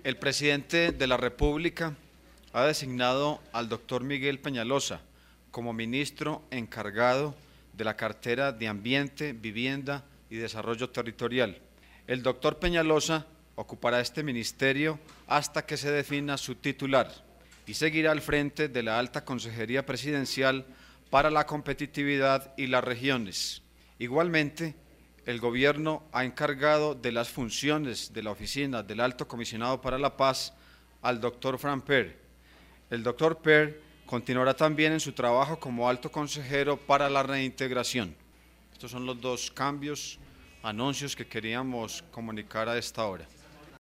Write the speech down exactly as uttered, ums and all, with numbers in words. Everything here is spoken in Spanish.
El presidente de la República ha designado al doctor Miguel Peñalosa como ministro encargado de la cartera de Ambiente, Vivienda y Desarrollo Territorial. El doctor Peñalosa ocupará este ministerio hasta que se defina su titular y seguirá al frente de la Alta Consejería Presidencial para la Competitividad y las Regiones. Igualmente, el Gobierno ha encargado de las funciones de la Oficina del Alto Comisionado para la Paz al doctor Fran Per. El doctor Per continuará también en su trabajo como alto consejero para la reintegración. Estos son los dos cambios, anuncios que queríamos comunicar a esta hora.